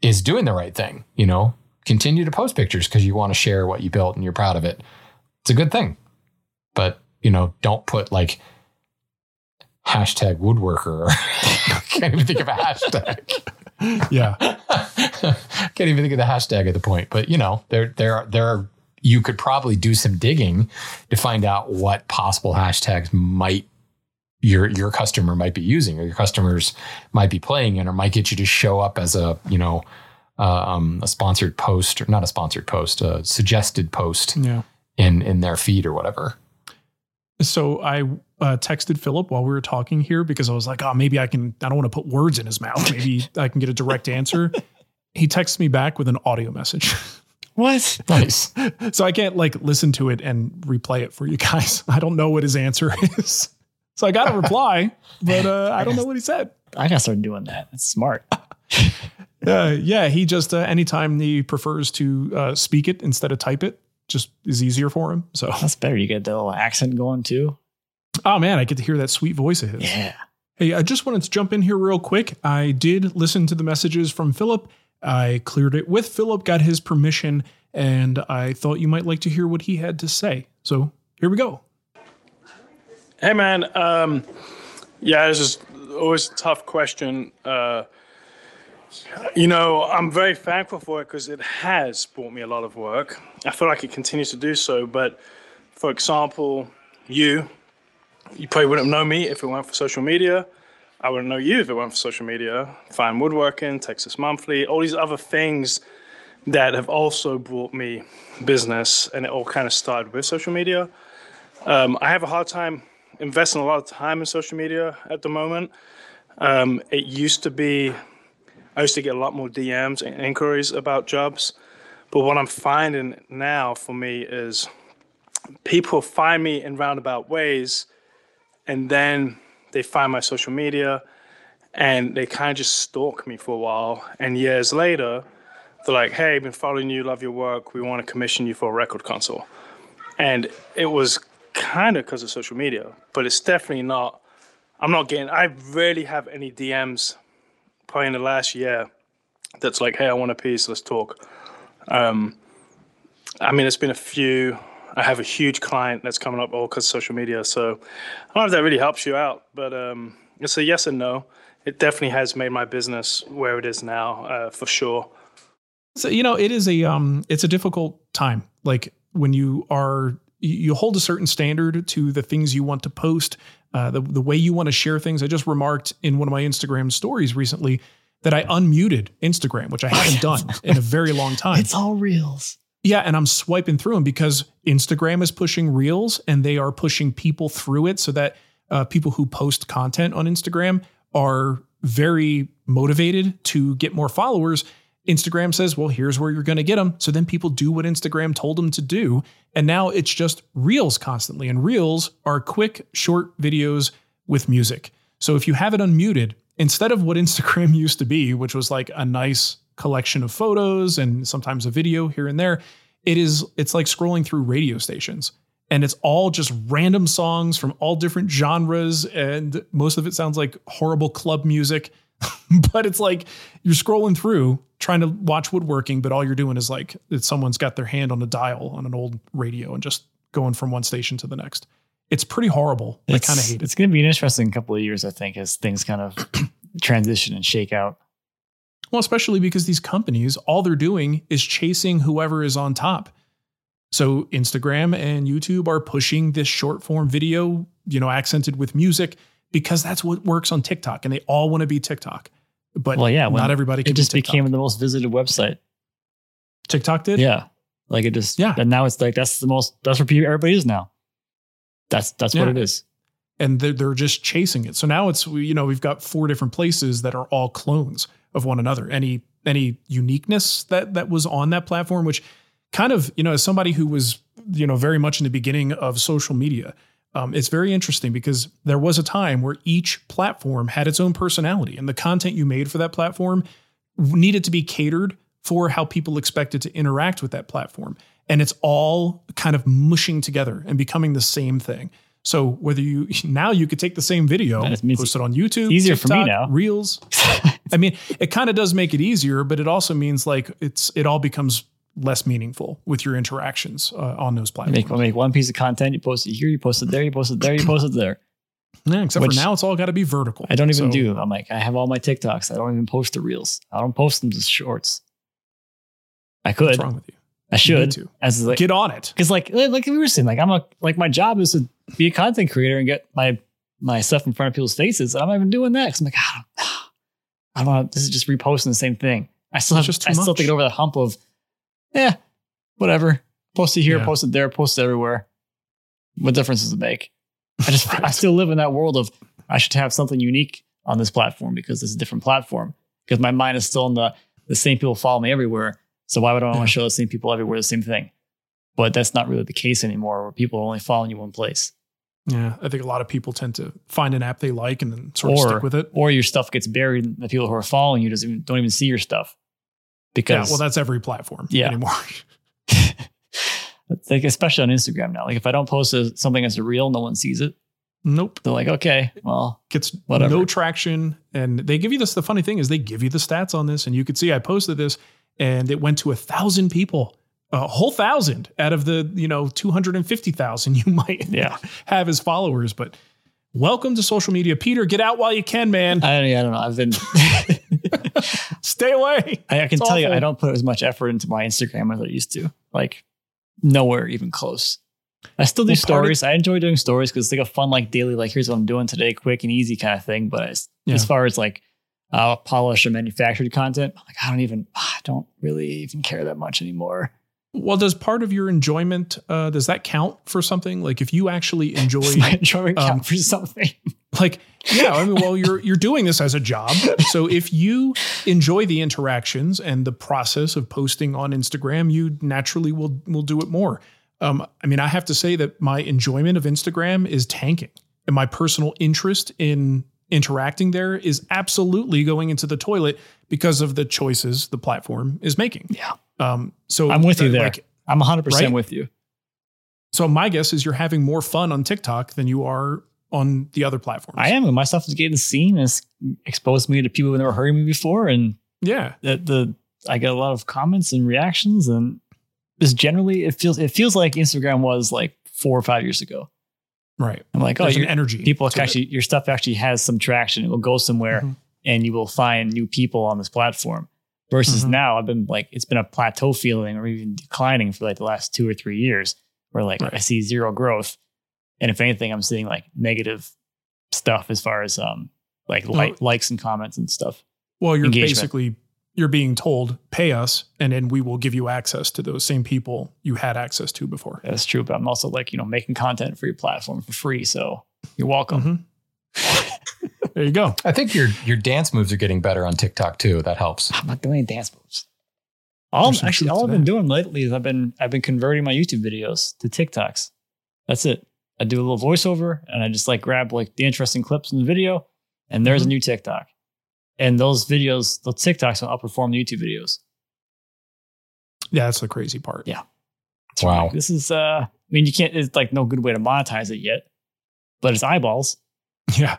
is doing the right thing. Continue to post pictures because you want to share what you built and you're proud of it. It's a good thing. But, don't put like hashtag woodworker. Can't even think of a hashtag. Yeah. Can't even think of the hashtag at the point. But, there are, you could probably do some digging to find out what possible hashtags your customer might be using, or your customers might be playing in, or might get you to show up as a sponsored post, or not a sponsored post, a suggested post in their feed or whatever. So I texted Philip while we were talking here because I was like, maybe I don't want to put words in his mouth. Maybe I can get a direct answer. He texts me back with an audio message. What? Nice. So I can't listen to it and replay it for you guys. I don't know what his answer is. So I got a reply, but I don't know what he said. I gotta start doing that. That's smart. Yeah, he just anytime he prefers to speak it instead of type it, just is easier for him. So that's better. You get the little accent going too. Oh man, I get to hear that sweet voice of his. Yeah. Hey, I just wanted to jump in here real quick. I did listen to the messages from Philip. I cleared it with Philip, got his permission, and I thought you might like to hear what he had to say. So here we go. Hey man, this is always a tough question. I'm very thankful for it because it has brought me a lot of work. I feel like it continues to do so. But for example, you probably wouldn't know me if it weren't for social media. I wouldn't know you if it weren't for social media. Fine Woodworking, Texas Monthly, all these other things that have also brought me business, and it all kind of started with social media. I have a hard time investing a lot of time in social media at the moment. It used to be, I used to get a lot more DMs and inquiries about jobs. But what I'm finding now for me is people find me in roundabout ways, and then they find my social media and they kind of just stalk me for a while. And years later, they're like, hey, I've been following you, love your work. We want to commission you for a record console. And it was kind of because of social media, but it's definitely not. I rarely have any DMs probably in the last year that's like, hey, I want a piece, let's talk. It's been a few. I have a huge client that's coming up all because of social media. So I don't know if that really helps you out, but it's a yes and no. It definitely has made my business where it is now, for sure. So, it is it's a difficult time. Like when you hold a certain standard to the things you want to post, the way you want to share things. I just remarked in one of my Instagram stories recently that I unmuted Instagram, which I haven't done in a very long time. It's all reels. Yeah. And I'm swiping through them because Instagram is pushing reels and they are pushing people through it so that people who post content on Instagram are very motivated to get more followers. Instagram says, well, here's where you're going to get them. So then people do what Instagram told them to do. And now it's just reels constantly. And reels are quick, short videos with music. So if you have it unmuted, instead of what Instagram used to be, which was like a nice collection of photos and sometimes a video here and there, it's like scrolling through radio stations. And it's all just random songs from all different genres. And most of it sounds like horrible club music. But it's like you're scrolling through trying to watch woodworking, but all you're doing is like someone's got their hand on a dial on an old radio and just going from one station to the next. It's pretty horrible. I kind of hate it. It's going to be an interesting couple of years, I think, as things kind of transition and shake out. Well, especially because these companies, all they're doing is chasing whoever is on top. So Instagram and YouTube are pushing this short form video, accented with music, because that's what works on TikTok, and they all want to be TikTok. But not everybody can. It just be TikTok. became the most visited website. TikTok did? Yeah. Like it just, and now it's like, that's where everybody is now. That's what it is. And they're just chasing it. So now it's, we've got 4 different places that are all clones of one another. Any uniqueness that was on that platform, which kind of, as somebody who was, very much in the beginning of social media, it's very interesting because there was a time where each platform had its own personality, and the content you made for that platform needed to be catered for how people expected to interact with that platform. And it's all kind of mushing together and becoming the same thing. So whether you could take the same video, post it on YouTube, easier TikTok, for me now. Reels. I mean, it kind of does make it easier, but it also means like it all becomes less meaningful with your interactions on those platforms. Make one piece of content, you post it here, you post it there, you post it there, you post it there. Yeah, except for now, it's all got to be vertical. I don't even do. I'm like, I have all my TikToks. I don't even post the reels. I don't post them to shorts. I could. What's wrong with you? I should. As like, get on it. Because like we were saying, like my job is to be a content creator and get my stuff in front of people's faces. And I'm not even doing that. Cause I'm like, I don't know. This is just reposting the same thing. I still have to get over that hump of, whatever. Post it here, post it there, post it everywhere. What difference does it make? I still live in that world of I should have something unique on this platform because it's a different platform. Because my mind is still in the same people follow me everywhere. So why would I want to show the same people everywhere the same thing? But that's not really the case anymore, where people are only following you one place. Yeah, I think a lot of people tend to find an app they like and then sort of stick with it. Or your stuff gets buried and the people who are following you don't even see your stuff. Because that's every platform anymore. Like, especially on Instagram now. Like if I don't post something as a reel, no one sees it. Nope. They're like, okay, well, gets whatever. No traction. And they give you this. The funny thing is they give you the stats on this, and you could see I posted this and it went to 1,000 people, a whole 1,000 out of the 250,000 you might have as followers. But welcome to social media, Peter. Get out while you can, man. I don't know. I've been stay away. I can tell you, I don't put as much effort into my Instagram as I used to. Like nowhere even close. I still do stories. I enjoy doing stories because it's like a fun, like daily, like here's what I'm doing today, quick and easy kind of thing. But as far as like polished or manufactured content, like I don't really even care that much anymore. Well, does part of your enjoyment, does that count for something? Like if you actually enjoy my enjoyment count for something? Like, you're doing this as a job. So if you enjoy the interactions and the process of posting on Instagram, you naturally will do it more. I have to say that my enjoyment of Instagram is tanking, and my personal interest in interacting there is absolutely going into the toilet because of the choices the platform is making. Yeah. So I'm with you there. I'm 100% with you. So my guess is you're having more fun on TikTok than you are on the other platforms. I am. And my stuff is getting seen. It's exposed me to people who never heard me before. And I get a lot of comments and reactions, and just generally it feels like Instagram was like 4 or 5 years ago. Right. I'm like, there's an energy. People actually, your stuff actually has some traction. It will go somewhere and you will find new people on this platform. Versus now, it's been a plateau feeling or even declining for like the last 2 or 3 years where like I see zero growth. And if anything, I'm seeing like negative stuff as far as likes and comments and stuff. Well, you're being told, pay us, and then we will give you access to those same people you had access to before. That's true. But I'm also like, making content for your platform for free. So you're welcome. There you go. I think your dance moves are getting better on TikTok too. That helps. I'm not doing any dance moves. All I've been doing lately is I've been converting my YouTube videos to TikToks. That's it. I do a little voiceover and I just like grab like the interesting clips in the video, and there's a new TikTok. And those videos, the TikToks will outperform the YouTube videos. Yeah, that's the crazy part. Yeah. Wow. Like, this is, it's like no good way to monetize it yet, but it's eyeballs. Yeah.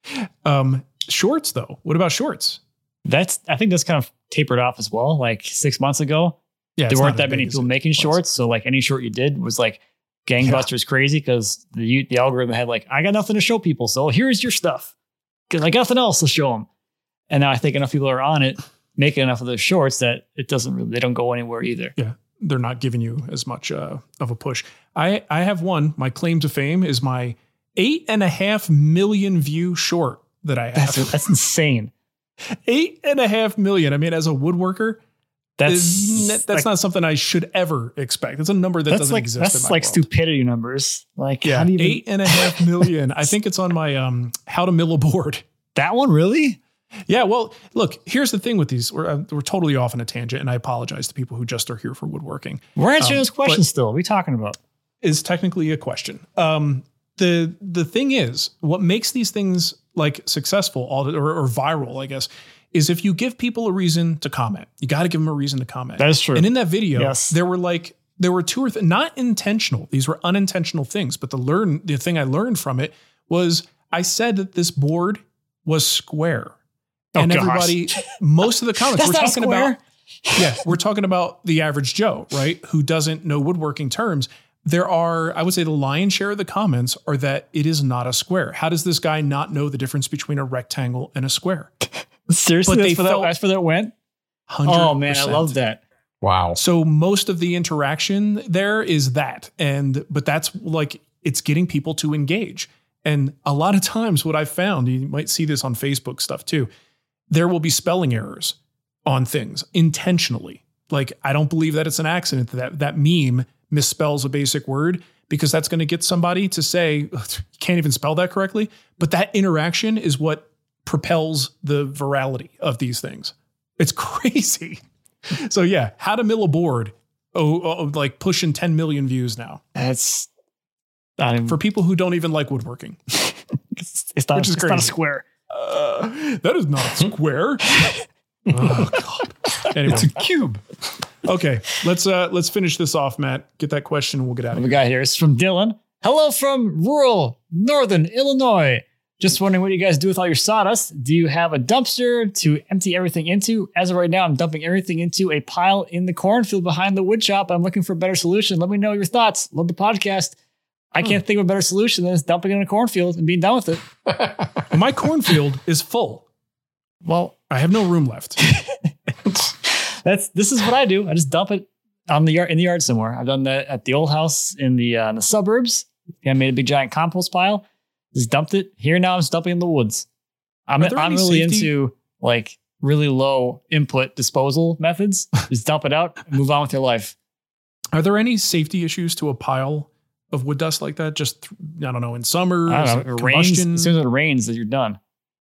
Shorts though. What about shorts? I think that's kind of tapered off as well. Like 6 months ago, there weren't that many people making shorts. So like any short you did was like gangbusters crazy because the algorithm had like, I got nothing to show people. So here's your stuff because I got nothing else to show them. And now I think enough people are on it, making enough of those shorts that they don't go anywhere either. Yeah. They're not giving you as much of a push. I have one. My claim to fame is my 8.5 million view short that I have. That's insane. 8.5 million. I mean, as a woodworker, that's like, not something I should ever expect. It's a number that doesn't exist. That's in my like world. Stupidity numbers. Like 8.5 million. I think it's on my how to mill a board. That one, really? Yeah, well, look, here's the thing with these. We're totally off on a tangent, and I apologize to people who just are here for woodworking. We're answering those questions still. What are we talking about? Is technically a question. The thing is, what makes these things like successful or viral, I guess, is if you give people a reason to comment. You got to give them a reason to comment. That is true. And in that video, there were two or not intentional. These were unintentional things, but the thing I learned from it was I said that this board was square. And gosh. everybody, most of the comments That's we're not talking square. we're talking about the average Joe, right? Who doesn't know woodworking terms. There are, I would say the lion's share of the comments are that it is not a square. How does this guy not know the difference between a rectangle and a square? Seriously, But that's where that went? 100%. Oh, man, I love that. Wow. So most of the interaction there is that. But that's like, it's getting people to engage. And a lot of times what I've found, you might see this on Facebook stuff too, there will be spelling errors on things intentionally. Like, I don't believe that it's an accident that meme misspells a basic word, because that's going to get somebody to say, you can't even spell that correctly. But that interaction is what propels the virality of these things. It's crazy. So yeah, how to mill a board. Like pushing 10 million views now. That's for people who don't even like woodworking. It's not a square. That is not a square. Oh God. Anyway, It's a cube. Okay, let's finish this off, Matt. Get that question and we'll get out of What here. we got here is from Dylan. Hello from rural northern Illinois. Just wondering what you guys do with all your sawdust. Do you have a dumpster to empty everything into? As of right now, I'm dumping everything into a pile in the cornfield behind the wood shop. I'm looking for a better solution. Let me know your thoughts. Love the podcast. I can't think of a better solution than just dumping it in a cornfield and being done with it. My cornfield is full. Well, I have no room left. This is what I do. I just dump it in the yard somewhere. I've done that at the old house in the suburbs. I made a big giant compost pile. Just dumped it. Here now I'm just dumping in the woods. I'm really into like really low input disposal methods. Just dump it out and move on with your life. Are there any safety issues to a pile of wood dust like that? Just, I don't know, in summer, I don't know. It rains. combustion, As soon as it rains, that you're done.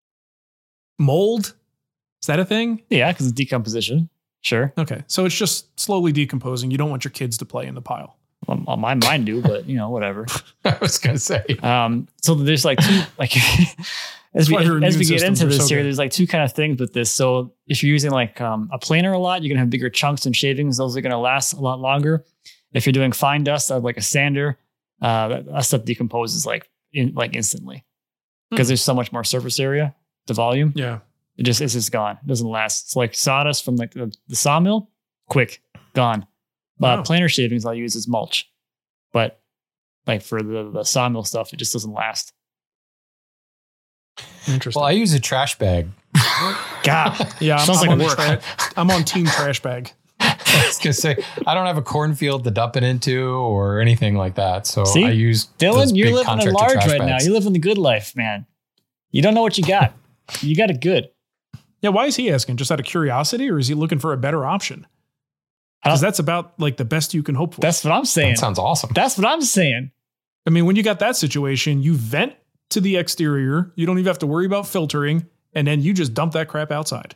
mold? Is that a thing? Yeah, because it's decomposition. Sure. Okay. So it's just slowly decomposing. You don't want your kids to play in the pile. Well, mine do, but whatever. I was going to say. So there's like two, like as we get into this here, there's like two kind of things with this. So if you're using like a planer a lot, you're gonna have bigger chunks and shavings. Those are gonna last a lot longer. If you're doing fine dust, like a sander, that stuff decomposes like instantly because there's so much more surface area, the volume. Yeah, it's just gone. It doesn't last. It's like sawdust from like the sawmill, quick, gone. Wow. Planer shavings I'll use as mulch, but like for the sawmill stuff, it just doesn't last. Interesting. Well, I use a trash bag. God, yeah, sounds like work. I'm on team trash bag. I was going to say, I don't have a cornfield to dump it into or anything like that. So See? I use Dylan, you're living contractor a large trash right now. bags. You're living the good life, man. You don't know what you got. You got it good. Yeah, why is he asking? Just out of curiosity, or is he looking for a better option? Because that's about like the best you can hope for. That's what I'm saying. That sounds awesome. That's what I'm saying. I mean, when you got that situation, you vent to the exterior. You don't even have to worry about filtering. And then you just dump that crap outside.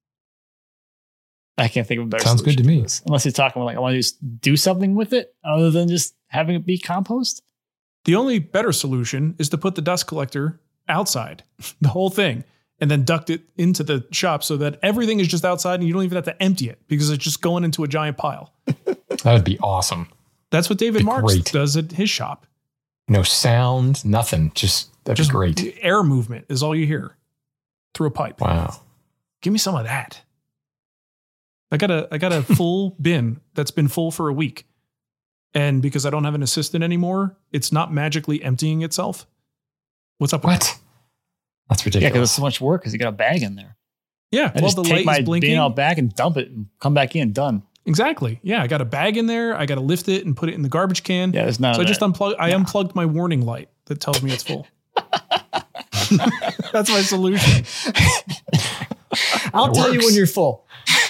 I can't think of a better Sounds good to me. Unless you're talking like, I want to just do something with it other than just having it be compost. The only better solution is to put the dust collector outside, the whole thing, and then duct it into the shop so that everything is just outside and you don't even have to empty it because it's just going into a giant pile. That would be awesome. That's what David Marks great. does at his shop. No sound, nothing. That'd be great. Air movement is all you hear through a pipe. Wow. Give me some of that. I got a full bin that's been full for a week. And because I don't have an assistant anymore, it's not magically emptying itself. What's up with What? that? That's Yeah, ridiculous. because it's so much work because you got a bag in there. Yeah, I well, just the take light is my blinking. bin out back and dump it and come back in. Done. Exactly. Yeah, I got a bag in there. I got to lift it and put it in the garbage can. Yeah, there's none So of I just that. unplugged my warning light that tells me it's full. That's my solution. I'll tell you when you're full.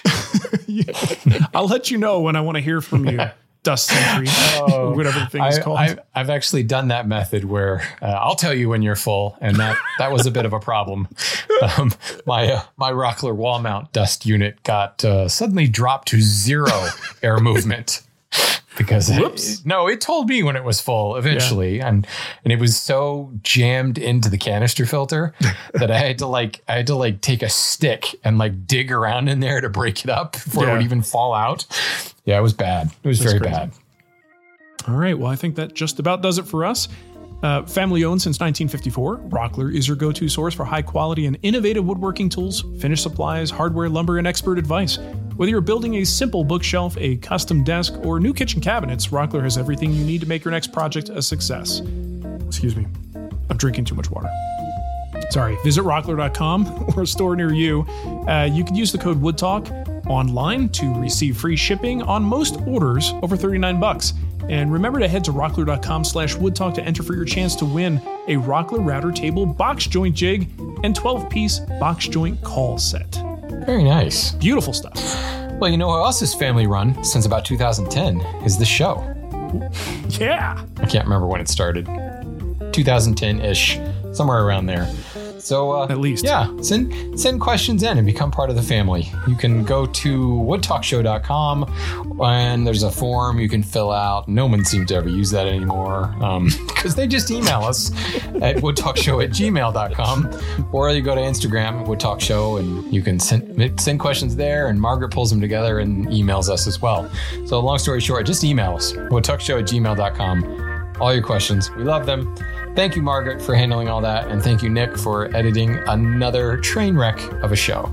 I'll let you know when I want to hear from you, Dust Sentry, or whatever the thing is called. I've actually done that method where I'll tell you when you're full, and that was a bit of a problem. My Rockler wall mount dust unit got suddenly dropped to 0 air movement because it told me when it was full eventually, and it was so jammed into the canister filter that I had to take a stick and like dig around in there to break it up before it would even fall out. Yeah, it was bad. It was very bad. All right. Well, I think that just about does it for us. Family owned since 1954, Rockler is your go-to source for high-quality and innovative woodworking tools, finished supplies, hardware, lumber, and expert advice. Whether you're building a simple bookshelf, a custom desk, or new kitchen cabinets, Rockler has everything you need to make your next project a success. Excuse me, I'm drinking too much water. Sorry, visit rockler.com or a store near you. You can use the code WoodTalk online to receive free shipping on most orders over $39. And remember to head to rockler.com/woodtalk to enter for your chance to win a Rockler router table box joint jig and 12-piece box joint call set. Very nice. Beautiful stuff. Well, you know what else is family run since about 2010 is this show. Yeah. I can't remember when it started. 2010-ish, somewhere around there. So at least, yeah, send questions in and become part of the family. You can go to woodtalkshow.com and there's a form you can fill out. No one seems to ever use that anymore because they just email us at woodtalkshow@gmail.com, or you go to Instagram, woodtalkshow, and you can send questions there, and Margaret pulls them together and emails us as well. So long story short, just email us, woodtalkshow@gmail.com. All your questions. We love them. Thank you, Margaret, for handling all that. And thank you, Nick, for editing another train wreck of a show.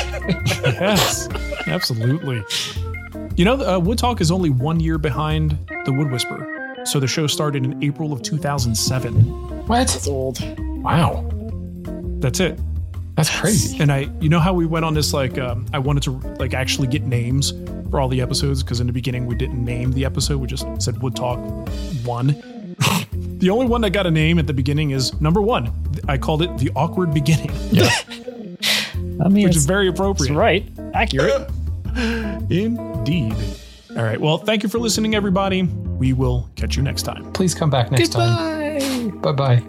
Yes, absolutely. You know, Wood Talk is only 1 year behind The Wood Whisperer. So the show started in April of 2007. What? That's old. Wow. That's it. That's crazy. And you know how we went on this, I wanted to actually get names for all the episodes, because in the beginning we didn't name the episode. We just said Wood Talk 1. The only one that got a name at the beginning is number 1. I called it The Awkward Beginning. Yeah. I mean, which is very appropriate. It's right. Accurate. Indeed. All right. Well, thank you for listening, everybody. We will catch you next time. Please come back next time. Bye-bye.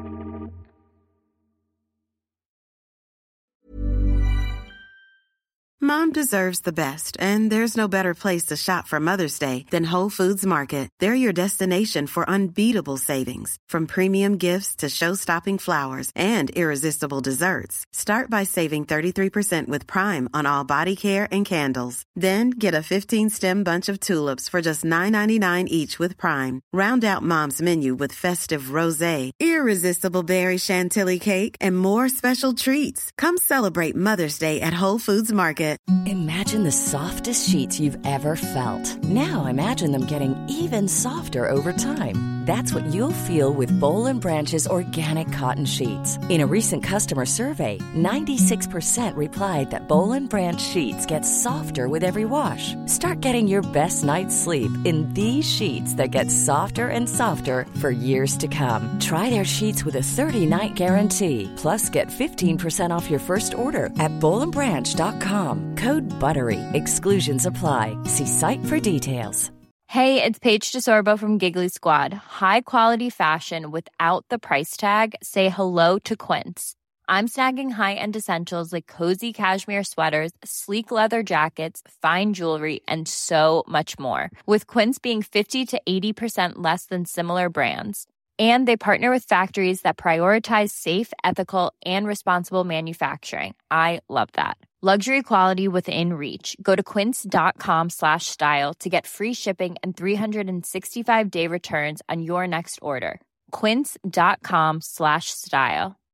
Mom deserves the best, and there's no better place to shop for Mother's Day than Whole Foods Market. They're your destination for unbeatable savings, from premium gifts to show-stopping flowers and irresistible desserts. Start by saving 33% with Prime on all body care and candles. Then get a 15-stem bunch of tulips for just $9.99 each with Prime. Round out Mom's menu with festive rosé, irresistible berry chantilly cake, and more special treats. Come celebrate Mother's Day at Whole Foods Market. Imagine the softest sheets you've ever felt. Now imagine them getting even softer over time. That's what you'll feel with Boll & Branch's organic cotton sheets. In a recent customer survey, 96% replied that Boll & Branch sheets get softer with every wash. Start getting your best night's sleep in these sheets that get softer and softer for years to come. Try their sheets with a 30-night guarantee. Plus, get 15% off your first order at bollandbranch.com. Code BUTTERY. Exclusions apply. See site for details. Hey, it's Paige DeSorbo from Giggly Squad. High quality fashion without the price tag. Say hello to Quince. I'm snagging high-end essentials like cozy cashmere sweaters, sleek leather jackets, fine jewelry, and so much more. With Quince being 50 to 80% less than similar brands. And they partner with factories that prioritize safe, ethical, and responsible manufacturing. I love that. Luxury quality within reach. Go to quince.com/style to get free shipping and 365-day returns on your next order. Quince.com/style.